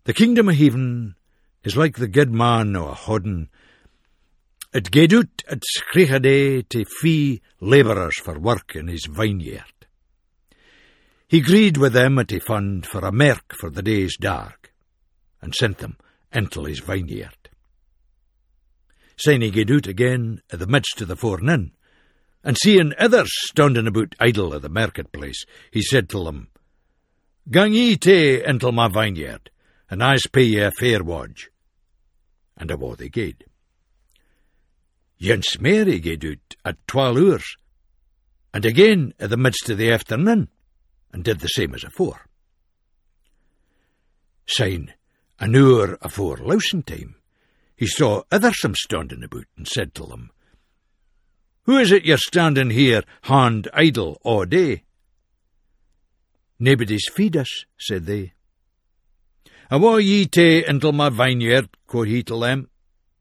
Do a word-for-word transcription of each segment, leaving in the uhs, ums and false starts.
The kingdom of heaven is like the good man o' a hodden. It gaed out at Scrichaday to fee labourers for work in his vineyard. He agreed with them at he fund for a merk for the day's dark, and sent them into his vineyard. Syne he gaed out again at the midst of the forenoon, and seeing others standing about idle at the marketplace, he said to them, Gang ye tae into my vineyard, and I's pay ye a fair wage. And awa they gaed. Yonce mair he gaed out at twelve hours, and again at the midst of the afternoon, and did the same as afore. Syne, an hour afore lousing time, he saw othersome standing about, and said to them, Who is it you're standing here, hand idle all day? Naebody's feed us, said they. Awa ye tae into my vineyard, quoth he to them.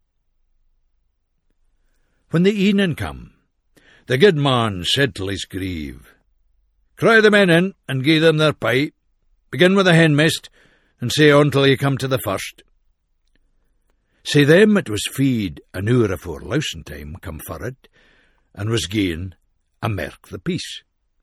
When the evening come, the good man said to his grieve, Cry the men in, and gie them their pay. Begin with the henmist, and say on till ye come to the first. Say them it was feed an hour afore lousing time come for it, and was gi'en a merk the piece.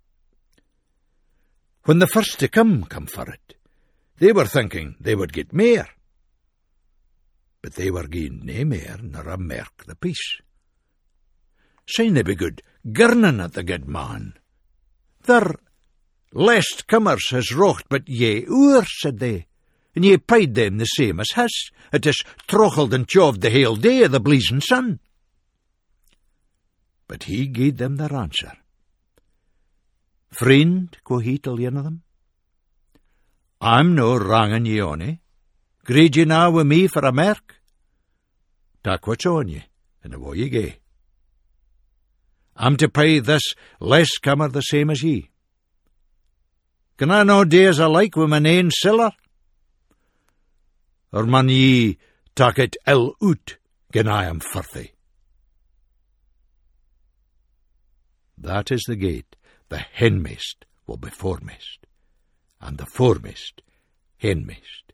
When the first to come come for it, they were thinking they would get mair. But they were gi'en nae mair nor a merk the piece. Syne they begood girnin at the good man. Their last comers has rocht but ye oor, said they, and ye paid them the same as his. It is trocheld and choved the hale day of the bleezing sun. But he gied them their answer. Friend, quo he till ane of them, I'm no wranging ye ony. Greed ye now wi' me for a merk? Tak what's on ye, and awa ye gae. I'm to pay this less comer the same as ye. Can I no do as I like wi' mine ain siller? Or man ye tak it ill out, gin I am furthy? That is the gate the henmist will be foremast, and the foremast henmast.